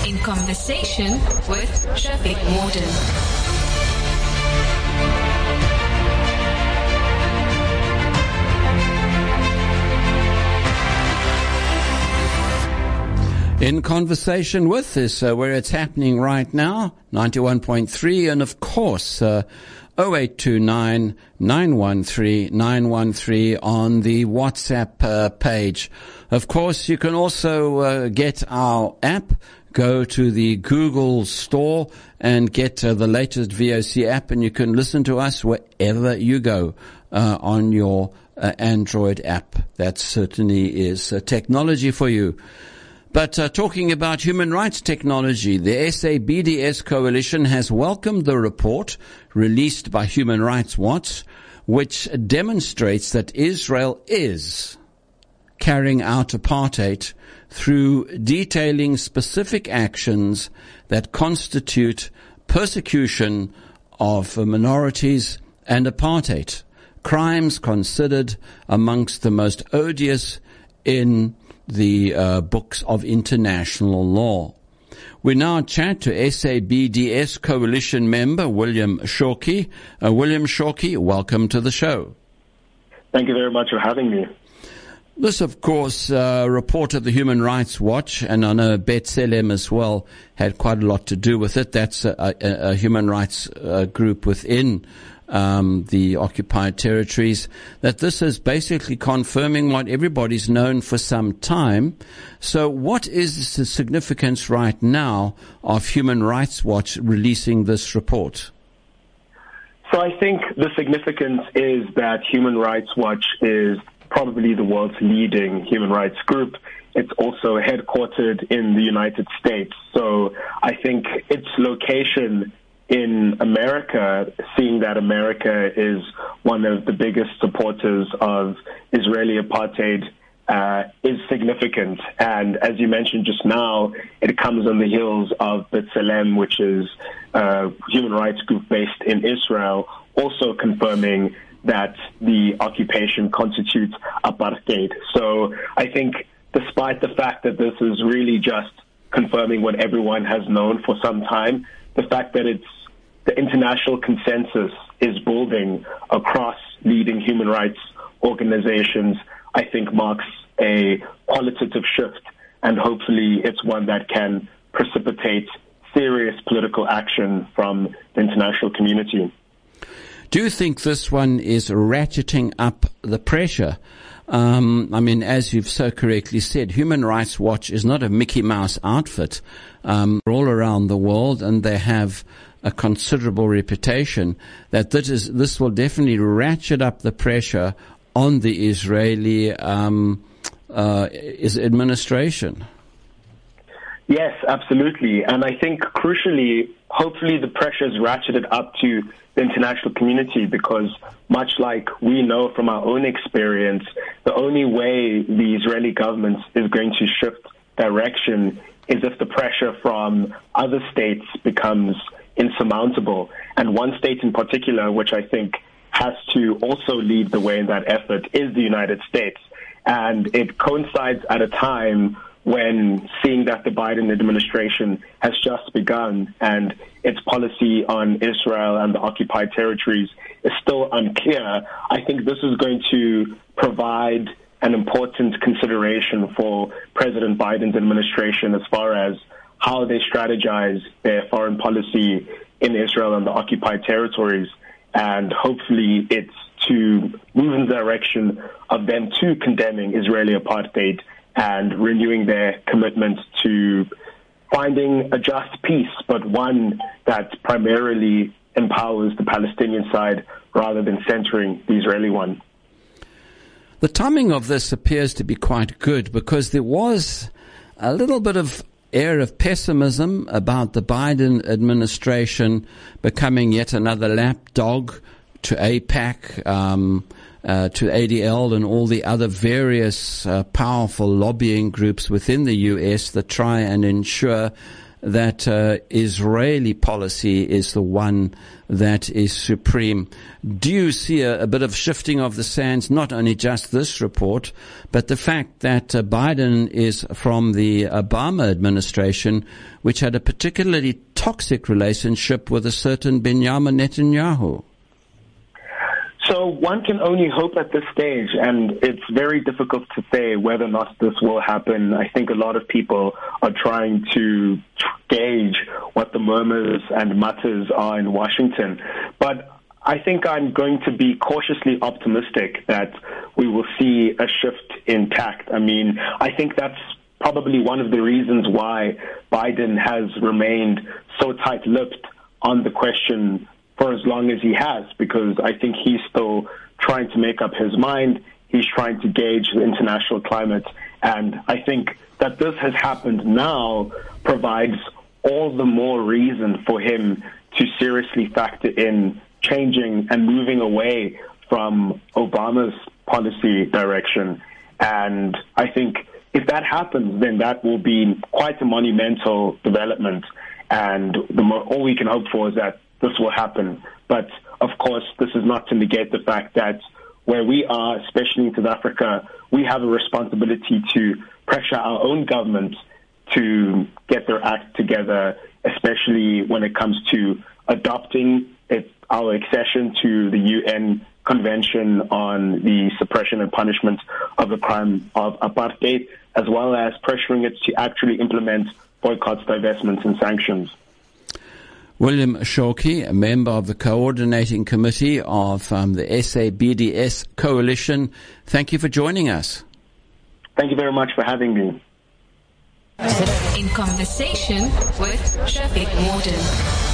In Conversation with Shafiq Morton. In Conversation with is where it's happening right now, 91.3, and of course 0829 913 913 on the WhatsApp page. Of course, you can also get our app. Go to the Google store and get the latest VOC app, and you can listen to us wherever you go on your Android app. That certainly is technology for you. But talking about human rights technology, the SABDS Coalition has welcomed the report released by Human Rights Watch, which demonstrates that Israel is carrying out apartheid through detailing specific actions that constitute persecution of minorities and apartheid, crimes considered amongst the most odious in the books of international law. We now chat to SABDS Coalition member William Shoki. William Shoki, welcome to the show. Thank you very much for having me. This, of course, report of the Human Rights Watch, and I know B'Tselem as well had quite a lot to do with it. That's a human rights group within the occupied territories, that this is basically confirming what everybody's known for some time. So what is the significance right now of Human Rights Watch releasing this report? So I think the significance is that Human Rights Watch is probably the world's leading human rights group. It's also headquartered in the United States. So I think its location in America, seeing that America is one of the biggest supporters of Israeli apartheid, is significant. And as you mentioned just now, it comes on the heels of B'Tselem, which is a human rights group based in Israel, also confirming that the occupation constitutes apartheid. So I think despite the fact that this is really just confirming what everyone has known for some time, the fact that the international consensus is building across leading human rights organizations, I think marks a qualitative shift, and hopefully it's one that can precipitate serious political action from the international community. Do you think this one is ratcheting up the pressure? I mean, as you've so correctly said, Human Rights Watch is not a Mickey Mouse outfit. All around the world, and they have a considerable reputation, that this will definitely ratchet up the pressure on the Israeli administration. Yes, absolutely. And I think crucially, hopefully the pressure is ratcheted up to the international community, because much like we know from our own experience, the only way the Israeli government is going to shift direction is if the pressure from other states becomes insurmountable. And one state in particular, which I think has to also lead the way in that effort, is the United States. And it coincides at a time when seeing that the Biden administration has just begun and its policy on Israel and the occupied territories is still unclear. I think this is going to provide an important consideration for President Biden's administration as far as how they strategize their foreign policy in Israel and the occupied territories. And hopefully it's to move in the direction of them too condemning Israeli apartheid and renewing their commitment to finding a just peace, but one that primarily empowers the Palestinian side rather than centering the Israeli one. The timing of this appears to be quite good, because there was a little bit of air of pessimism about the Biden administration becoming yet another lapdog to AIPAC, to ADL and all the other various powerful lobbying groups within the U.S. that try and ensure that Israeli policy is the one that is supreme. Do you see a bit of shifting of the sands, not only just this report, but the fact that Biden is from the Obama administration, which had a particularly toxic relationship with a certain Benjamin Netanyahu? So one can only hope at this stage, and it's very difficult to say whether or not this will happen. I think a lot of people are trying to gauge what the murmurs and mutters are in Washington. But I think I'm going to be cautiously optimistic that we will see a shift in tact. I mean, I think that's probably one of the reasons why Biden has remained so tight-lipped on the question for as long as he has, because I think he's still trying to make up his mind. He's trying to gauge the international climate. And I think that this has happened now provides all the more reason for him to seriously factor in changing and moving away from Obama's policy direction. And I think if that happens, then that will be quite a monumental development. And all we can hope for is that this will happen. But, of course, this is not to negate the fact that where we are, especially in South Africa, we have a responsibility to pressure our own government to get their act together, especially when it comes to adopting our accession to the UN Convention on the Suppression and Punishment of the Crime of Apartheid, as well as pressuring it to actually implement boycotts, divestments, and sanctions. William Shoki, a member of the coordinating committee of the SABDS coalition. Thank you for joining us. Thank you very much for having me. In conversation with Shafiq Morden.